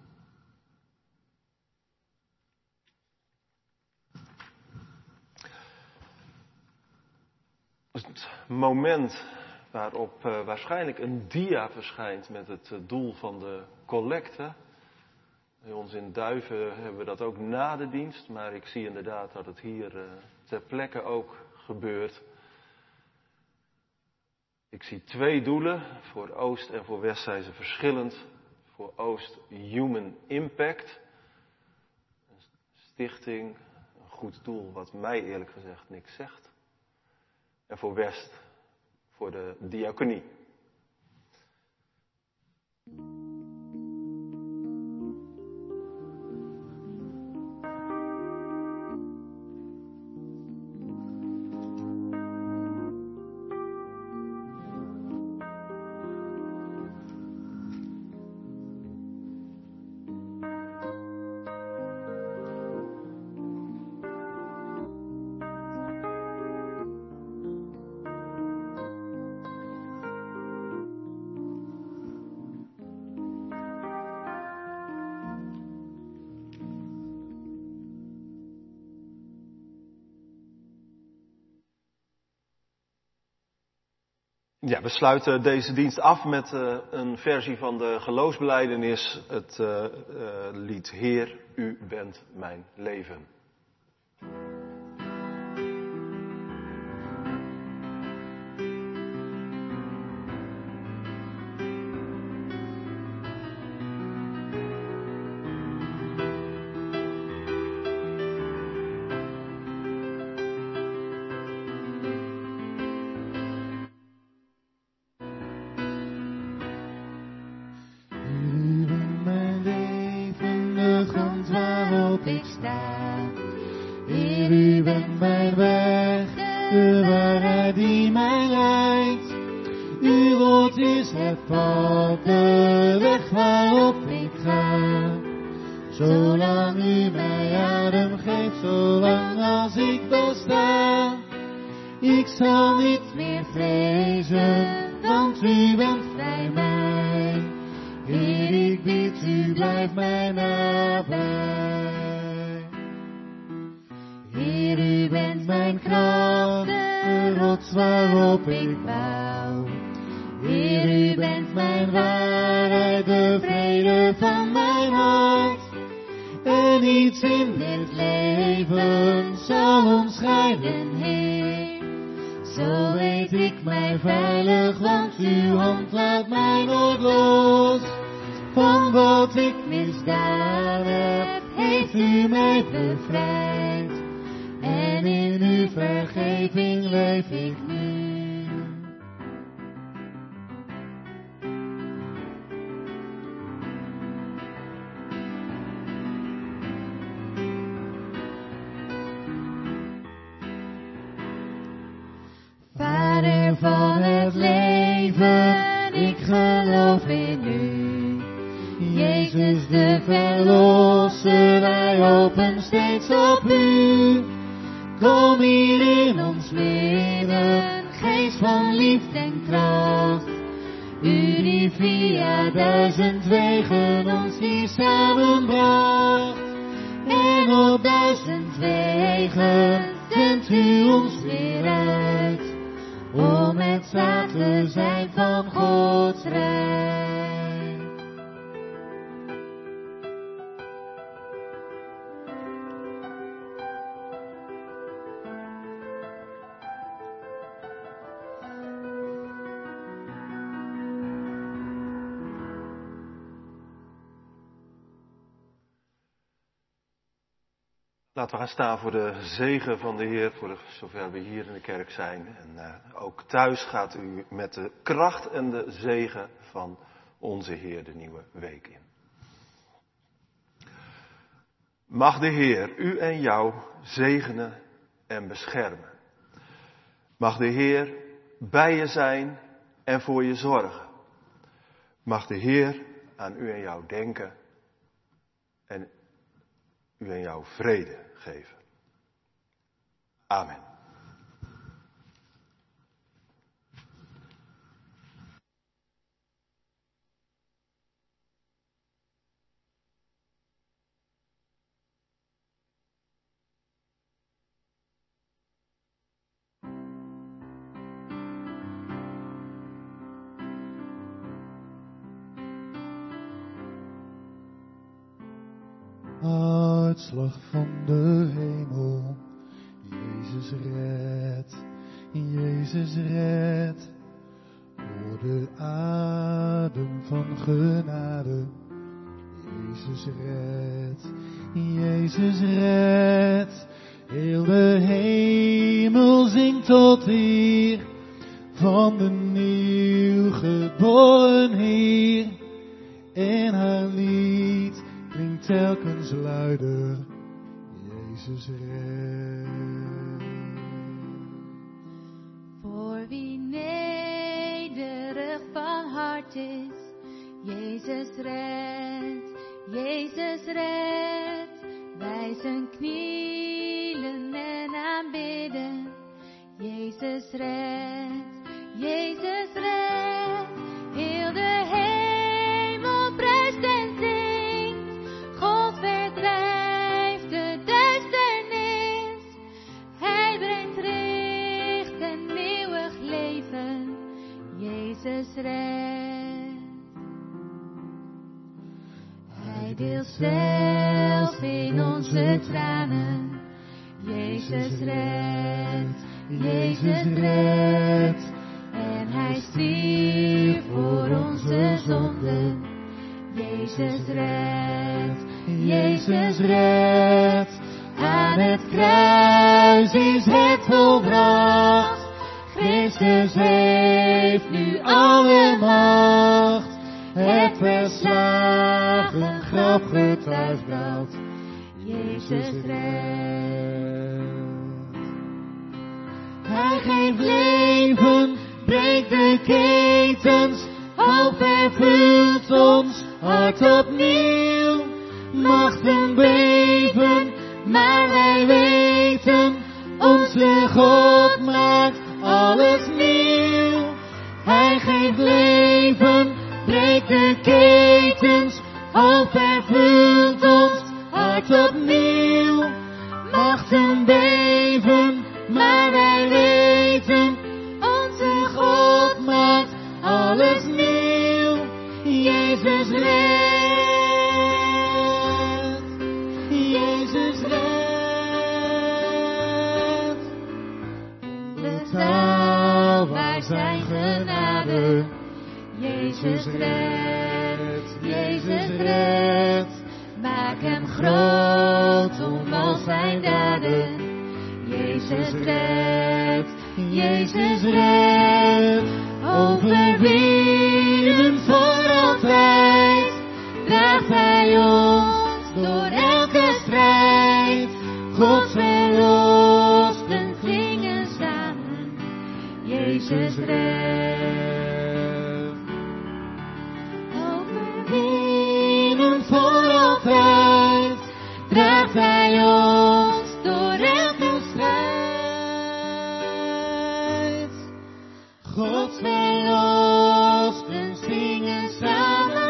Het moment waarop waarschijnlijk een dia verschijnt met het doel van de collecte. Bij ons in Duiven hebben we dat ook na de dienst, maar ik zie inderdaad dat het hier ter plekke ook gebeurt. Ik zie 2 doelen. Voor Oost en voor West zijn ze verschillend. Voor Oost Human Impact. Een stichting, een goed doel wat mij eerlijk gezegd niks zegt. En voor West, voor de diaconie. Ja, we sluiten deze dienst af met een versie van de geloofsbelijdenis, het lied Heer, u bent mijn leven. Zo Zolang u mij adem geeft, zolang als ik besta. Ik zal niet meer vrezen, want u bent bij mij. Heer, ik bid u, blijf mij nabij. Heer, u bent mijn kracht, de rots waarop ik bouw. Heer, u bent mijn waarheid, de vrede van mijn hart. En niets in dit leven zal ons scheiden, Heer. Zo weet ik mij veilig, want uw hand laat mij nooit los. Van wat ik misdaan heb, heeft u mij bevrijd. En in uw vergeving leef ik nu. Vader van het leven, ik geloof in u. Jezus de Verlosser, wij hopen steeds op u. Kom hier in ons midden, geest van liefde en kracht. U die via 1000 wegen ons hier samenbracht. En op 1000 wegen zendt u ons weer uit. Om het zaad te zijn van Gods rijk. Laten we gaan staan voor de zegen van de Heer, voor zover we hier in de kerk zijn. En ook thuis gaat u met de kracht en de zegen van onze Heer de nieuwe week in. Mag de Heer u en jou zegenen en beschermen. Mag de Heer bij je zijn en voor je zorgen. Mag de Heer aan u en jou denken en u en jou vrede geven. Amen. Uitslag van de hemel, Jezus red, Jezus red. Door de adem van genade, Jezus red, Jezus red. Heel de hemel zingt tot eer van de nieuw geboren Heer. En haar lied klinkt telkens luider, Jezus redt. Voor wie nederig van hart is, Jezus redt, Jezus redt. Wij zijn knielen en aanbidden, Jezus redt, Jezus redt. Heel de hemel prijst en zingt, God verdrijft de duisternis. Hij brengt licht en eeuwig leven, Jezus redt. Hij deelt zelf in onze tranen, Jezus redt, Jezus redt. En hij stierf voor onze zonden, Jezus redt, Jezus redt. Aan het kruis is het volbracht, Christus heeft nu alle macht. Het verslagen graf getuigt dat Jezus redt. Hij geeft leven, breekt de ketens, hoop vervult ons hart opnieuw. Machten machten beven, maar wij weten, onze God maakt alles nieuw. Hij geeft leven, breekt de ketens, hoop vervult ons hart opnieuw. Machten beven, maar wij weten, onze God maakt alles nieuw. Jezus redt, Jezus redt. Betaalbaar zijn genade. Jezus redt, Jezus redt. Maak hem groot om al zijn daden. Jezus redt, Jezus redt. Overwinnen voor altijd. Draagt hij ons door elke strijd. God verlosten gingen samen. Jezus redt. Overwinnen voor altijd. Draagt hij ons door elke strijd. God verlosten zingen samen.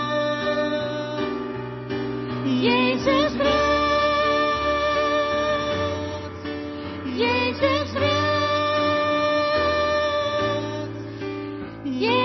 Jezus redt, Jezus redt,